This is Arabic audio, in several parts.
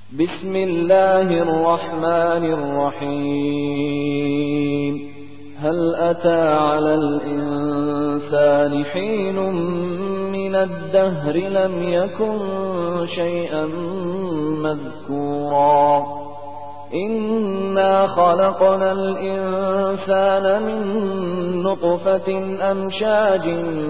بسم الله الرحمن الرحيم هل أتى على الإنسان حين من الدهر لم يكن شيئا مذكورا إنا خلقنا الإنسان من نطفة أمشاج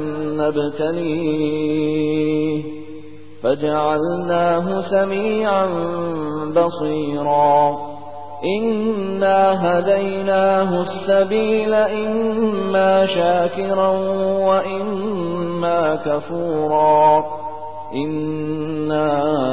نبتليه فجعلناه سميعا بصيرا إنا هديناه السبيل إما شاكرا وإما كفورا إنا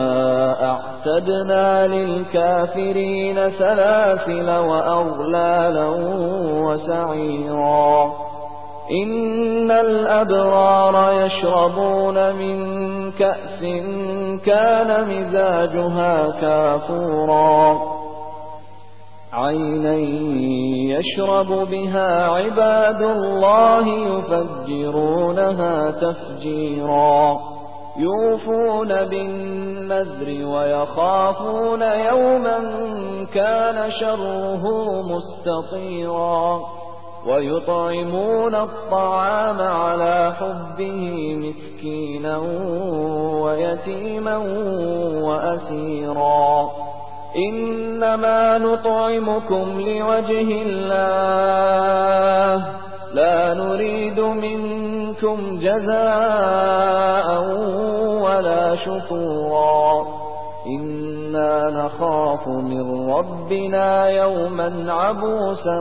أعتدنا للكافرين سلاسل وأغلالا وسعيرا إن الأبرار يشربون من كأس كان مزاجها كافورا عينا يشرب بها عباد الله يفجرونها تفجيرا يوفون بالنذر ويخافون يوما كان شره مستطيرا ويطعمون الطعام على حبه مسكينا ويتيما وأسيرا إنما نطعمكم لوجه الله لا نريد منكم جزاء ولا شكورا إنا نخاف من ربنا يوما عبوسا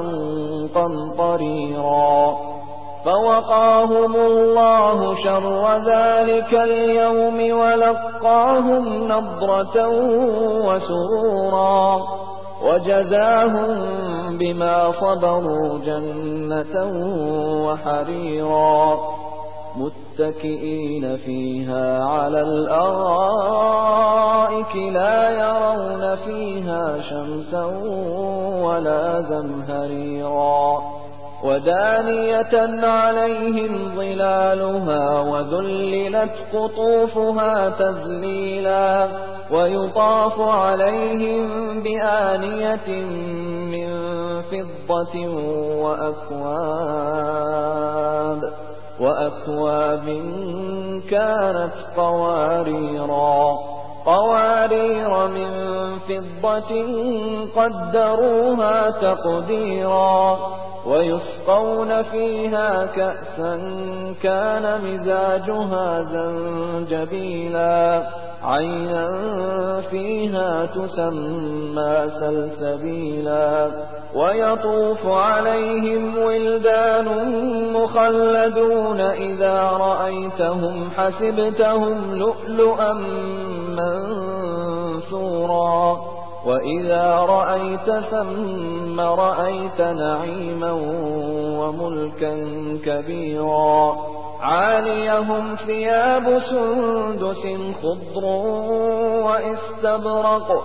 قمطريرا فوقاهم الله شر ذلك اليوم ولقاهم نضرة وسرورا وجزاهم بما صبروا جنة وحريرا متكئين فيها على الأرائك لا يرون فيها شمسا ولا زمهريرا ودانية عليهم ظلالها وذللت قطوفها تذليلا ويطاف عليهم بآنية من فضة وأكواب كانت قوارير من فضة قدروها تقديرا ويسقون فيها كأسا كان مزاجها زنجبيلا عينا فيها تسمى سلسبيلا ويطوف عليهم ولدان مخلدون إذا رأيتهم حسبتهم لؤلؤا منثورا وإذا رأيت ثم رأيت نعيما وملكا كبيرا عاليهم ثياب سندس خضر واستبرق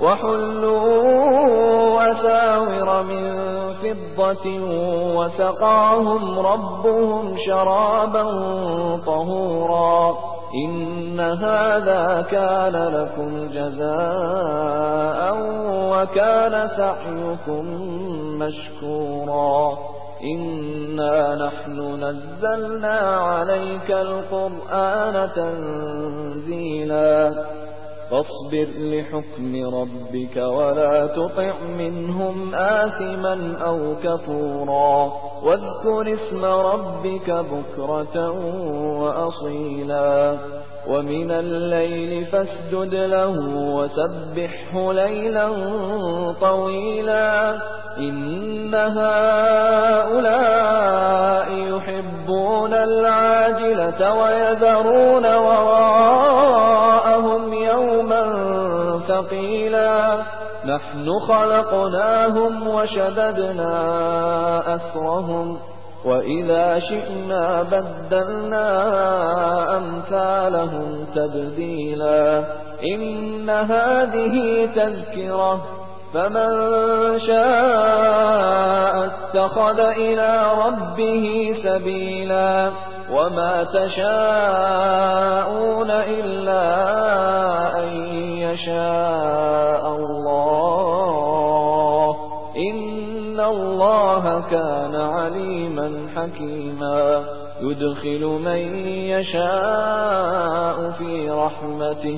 وحلوا أساور من فضة وسقاهم ربهم شرابا طهورا إن هذا كان لكم جزاء وكان سعيكم مشكورا إنا نحن نزلنا عليك القرآن تنزيلا فاصبر لحكم ربك ولا تطع منهم آثما أو كفورا واذكر اسم ربك بكرة وأصيلا ومن الليل فاسجد له وسبحه ليلا طويلا إن هؤلاء يحبون العاجلة ويذرون وراءهم يوما ثقيلا نحن خلقناهم وشددنا أسرهم وإذا شئنا بدلنا أمثالهم تبديلا إن هذه تذكرة فمن شاء اتخذ إلى ربه سبيلا وما تشاءون إلا أن يشاء الله إن الله كان عليما حكيما يدخل من يشاء في رحمته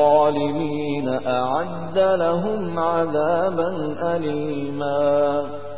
والظالمين أعد لهم عذابا أليما